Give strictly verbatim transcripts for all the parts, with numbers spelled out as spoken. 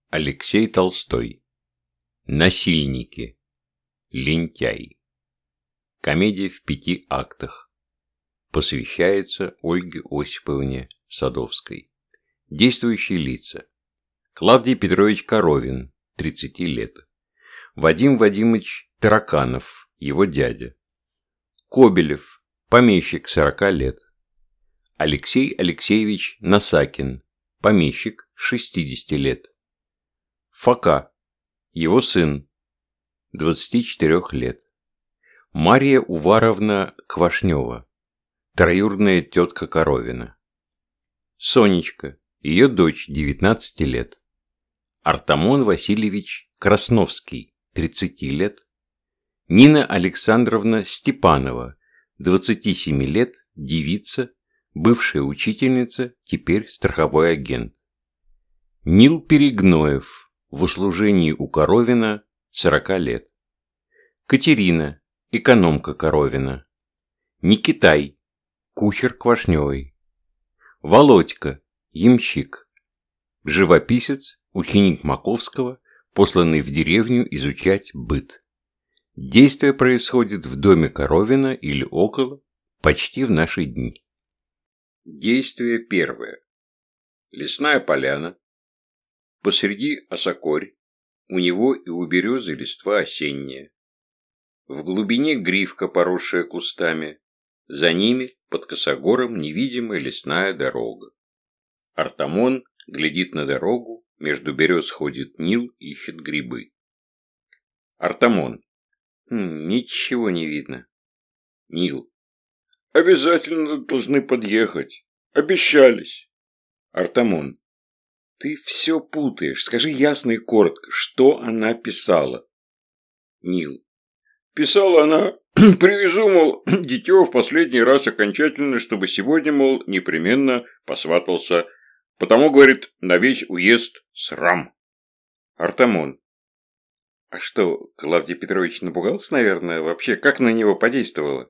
Алексей Толстой. Насильники. Лентяй. Комедия в пяти актах. Посвящается Ольге Осиповне Садовской. Действующие лица: Клавдий Петрович Коровин, тридцать лет. Вадим Вадимович Тараканов, его дядя. Кобелев, помещик, сорок лет. Алексей Алексеевич Насакин, помещик, шестьдесят лет. Фока, его сын, двадцать четыре лет. Мария Уваровна Квашнева, троюродная тетка Коровина. Сонечка, ее дочь, девятнадцать лет. Артамон Васильевич Красновский, тридцать лет. Нина Александровна Степанова, двадцать семь лет, девица, бывшая учительница, теперь страховой агент. Нил Перегноев, в услужении у Коровина, сорок лет. Катерина, экономка Коровина. Никитай, кучер Квашневой. Володька, ямщик. Живописец, ученик Маковского, посланный в деревню изучать быт. Действие происходит в доме Коровина или около, почти в наши дни. Действие первое. Лесная поляна. Посреди осокорь, у него и у березы листва осенняя. В глубине гривка, поросшая кустами, за ними, под косогором, невидимая лесная дорога. Артамон глядит на дорогу, между берез ходит Нил, ищет грибы. Артамон. Хм, ничего не видно. Нил. Обязательно должны подъехать. Обещались. Артамон. Ты все путаешь. Скажи ясно и коротко, что она писала. Нил. Писала она: привезу, мол, дитё в последний раз окончательно, чтобы сегодня, мол, непременно посватался. Потому, говорит, на весь уезд срам. Артамон. А что, Клавдий Петрович напугался, наверное, вообще? Как на него подействовало?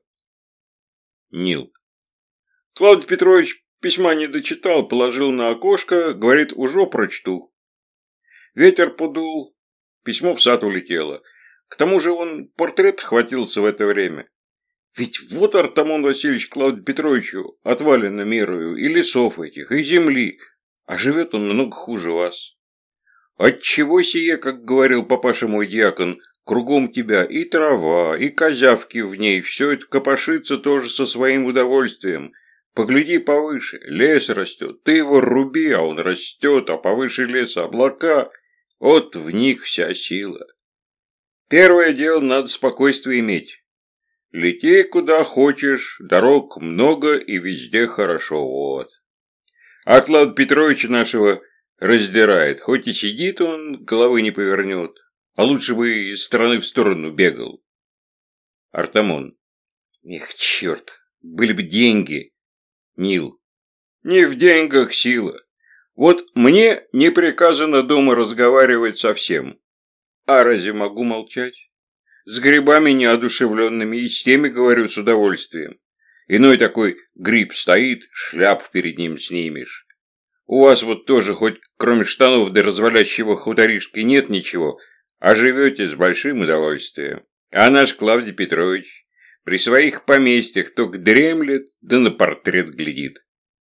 Нил. Клавдий Петрович письма не дочитал, положил на окошко, говорит, уже прочту. Ветер подул, письмо в сад улетело. К тому же он портрет хватился в это время. Ведь вот Артамон Васильевич Клавдию Петровичу отвалено мерою и лесов этих, и земли, а живет он много хуже вас. Отчего сие, как говорил папаша мой дьякон, кругом тебя и трава, и козявки в ней, все это копошится тоже со своим удовольствием. Погляди повыше, лес растет, ты его руби, а он растет, а повыше леса облака, вот в них вся сила. Первое дело, надо спокойствие иметь. Лети куда хочешь, дорог много и везде хорошо, вот. А Клавдия Петровича нашего раздирает, хоть и сидит он, головы не повернет, а лучше бы из стороны в сторону бегал. Артамон. Эх, черт, были бы деньги. Нил. Не в деньгах сила. Вот мне не приказано дома разговаривать совсем. А разве могу молчать? С грибами неодушевленными и с теми говорю с удовольствием. Иной такой гриб стоит, шляп перед ним снимешь. У вас вот тоже хоть кроме штанов до развалящего хуторишки нет ничего, а живете с большим удовольствием. А наш Клавдий Петрович при своих поместьях только дремлет, да на портрет глядит.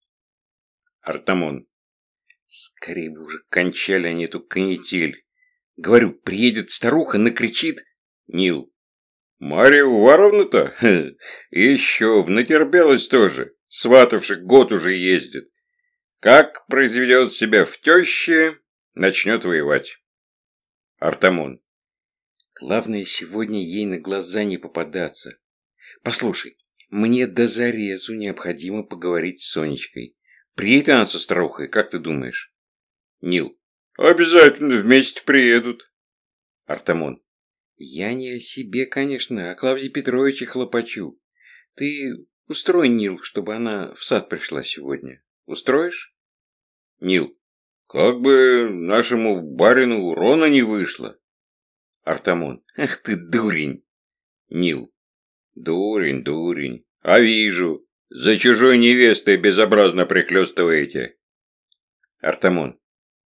Артамон. Скорее бы уже кончали они эту канитель. Говорю, приедет старуха, накричит. Нил. Марья Уваровна-то? Еще б, натерпелась тоже. Сватавши год уже ездит. Как произведет себя в теще, начнет воевать. Артамон. Главное, сегодня ей на глаза не попадаться. Послушай, мне до зарезу необходимо поговорить с Сонечкой. Приедет она со старухой, как ты думаешь? Нил. Обязательно вместе приедут. Артамон. Я не о себе, конечно, а о Клавдии Петровиче хлопочу. Ты устрой, Нил, чтобы она в сад пришла сегодня. Устроишь? Нил. Как бы нашему барину урона не вышло. Артамон. Ах ты дурень. Нил. Дурень, дурень. А вижу, за чужой невестой безобразно прихлёстываете. Артамон.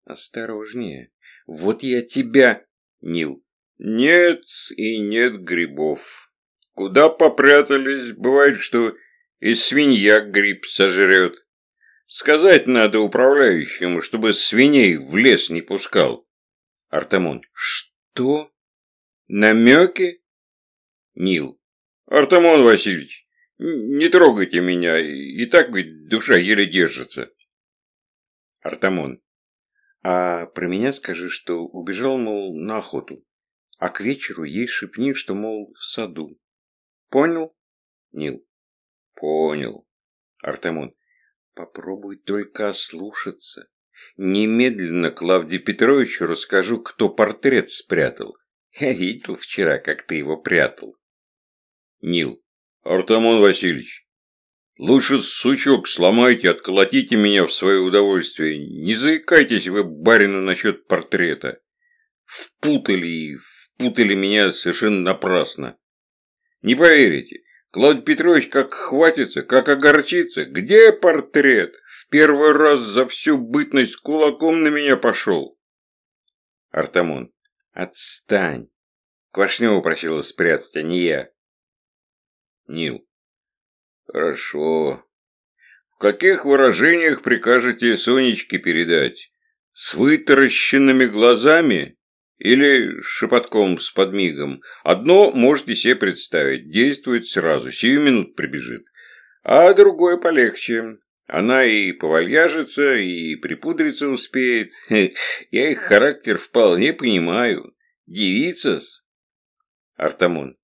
Осторожнее. Вот я тебя... Нил. Нет и нет грибов. Куда попрятались, бывает, что и свинья гриб сожрет. Сказать надо управляющему, чтобы свиней в лес не пускал. Артамон. Что? Намеки? Нил. Артамон Васильевич, не трогайте меня, и так ведь душа еле держится. Артамон. А про меня скажи, что убежал, мол, на охоту, а к вечеру ей шепни, что, мол, в саду. Понял? Нил. Понял. Артамон. Попробуй только ослушаться. Немедленно Клавдию Петровичу расскажу, кто портрет спрятал. Я видел вчера, как ты его прятал. Нил. Артамон Васильевич, лучше сучок сломайте, отколотите меня в свое удовольствие. Не заикайтесь вы барину насчет портрета. Впутали и впутали меня совершенно напрасно. Не поверите, Клавдий Петрович как хватится, как огорчится. Где портрет? В первый раз за всю бытность кулаком на меня пошел. Артамон. Отстань. Квашнева просила спрятать, а не я. Нил. Хорошо. В каких выражениях прикажете Сонечке передать? С вытаращенными глазами? Или шепотком с подмигом? Одно можете себе представить. Действует сразу, сию минут прибежит. А другое полегче. Она и повальяжется, и припудриться успеет. Я их характер вполне понимаю. Девица-с. Артамон.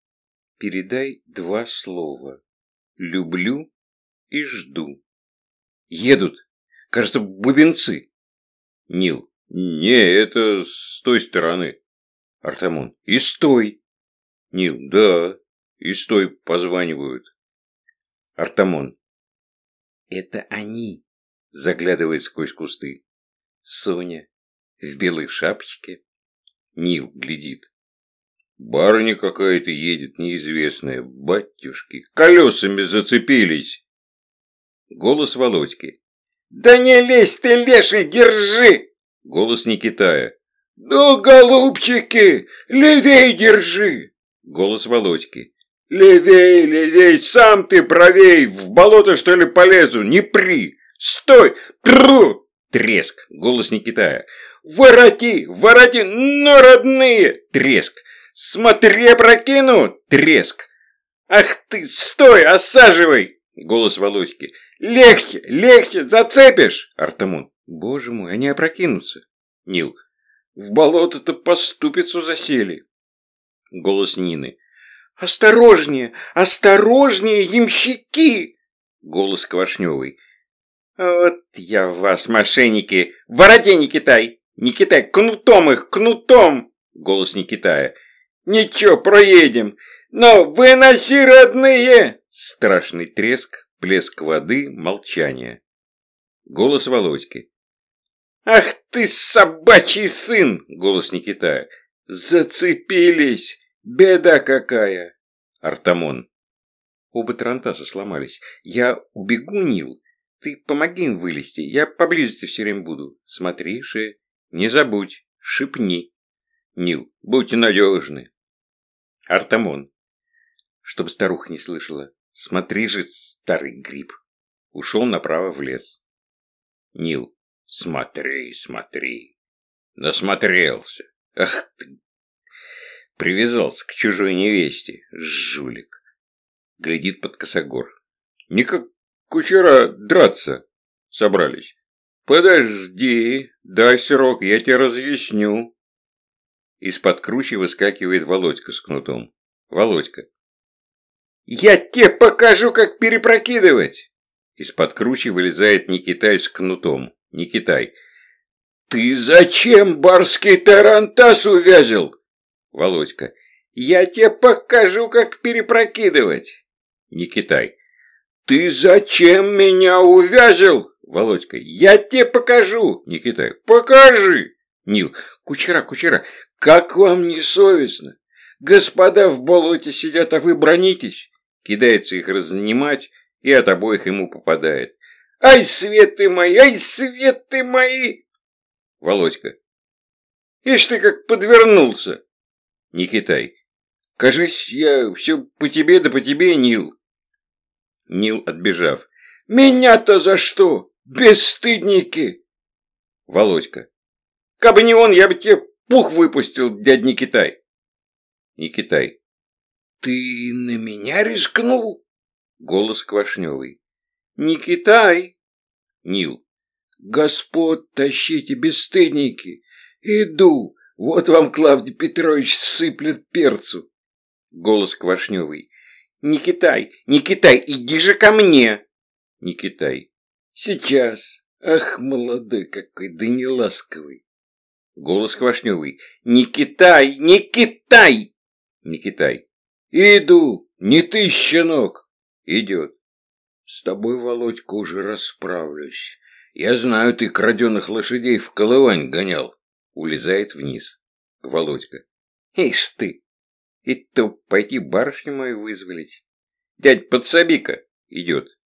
Передай два слова. Люблю и жду. Едут. Кажется, бубенцы. Нил. Не, это с той стороны. Артамон. И с той. Нил. Да, и с той позванивают. Артамон. Это они. Заглядывает сквозь кусты. Соня. В белой шапочке. Нил глядит. Барыня какая-то едет неизвестная. Батюшки, колесами зацепились. Голос Володьки. Да не лезь ты, леший, держи! Голос Никитая. Ну, голубчики, левей держи! Голос Володьки. Левей, левей, сам ты правей, в болото что ли полезу, не при! Стой! Тру! Треск. Голос Никитая. Вороти, вороти, но родные! Треск. Смотри, прокину! Треск. Ах ты, стой, осаживай! Голос Володьки. Легче, легче, зацепишь! Артамон. Боже мой, они опрокинутся. Нил. В болото-то по ступицу засели. Голос Нины. Осторожнее, осторожнее, ямщики! Голос Квашневой. Вот я вас, мошенники! Вороти, Никитай! Никитай, кнутом их, кнутом! Голос Никитая. Ничего, проедем! Но выноси, родные! Страшный треск, плеск воды, молчание. Голос Володьки. Ах ты, собачий сын! Голос Никитая. Зацепились! Беда какая! Артамон. Оба тарантаса сломались. Я убегу, Нил. Ты помоги им вылезти. Я поблизости все время буду. Смотри же. Не забудь. Шепни. Нил. Будьте надежны. Артамон. Чтоб старуха не слышала. Смотри же, старый гриб. Ушел направо в лес. Нил. Смотри, смотри. Насмотрелся. Ах ты. Привязался к чужой невесте. Жулик. Глядит под косогор. Не как кучера драться собрались. Подожди, дай срок, я тебе разъясню. Из-под кручи выскакивает Володька с кнутом. Володька. Я тебе покажу, как перепрокидывать. Из-под кручи вылезает Никитай с кнутом. Никитай. Ты зачем барский тарантас увязил? Володька. Я тебе покажу, как перепрокидывать. Никитай. Ты зачем меня увязил? Володька. Я тебе покажу. Никитай. Покажи. Нил. Кучера, кучера, как вам не совестно? Господа в болоте сидят, а вы бронитесь. Кидается их разнимать, и от обоих ему попадает. Ай, светы мои, ай, светы мои! Володька. Ишь ты как подвернулся. Никитай. Кажись, я все по тебе да по тебе, Нил. Нил, отбежав. Меня-то за что? Бесстыдники. Володька. Кабы не он, я бы тебе пух выпустил, дядь Никитай. Никитай. Ты на меня рискнул? Голос Квашневый. Никитай. Нил. Господ тащите, бесстыдники. Иду. Вот вам Клавдий Петрович сыплет перцу. Голос Квашневый. Никитай, Никитай, иди же ко мне. Никитай. Сейчас. Ах, молодой какой, да не ласковый. Голос Квашневый. Никитай, Никитай. Никитай. Иду, не ты, щенок. Идет. С тобой, Володька, уже расправлюсь. Я знаю, ты краденых лошадей в Колывань гонял. Улезает вниз. Володька. Ишь ты. И то пойти барышню мою вызволить. Дядь, подсоби-ка. Идет.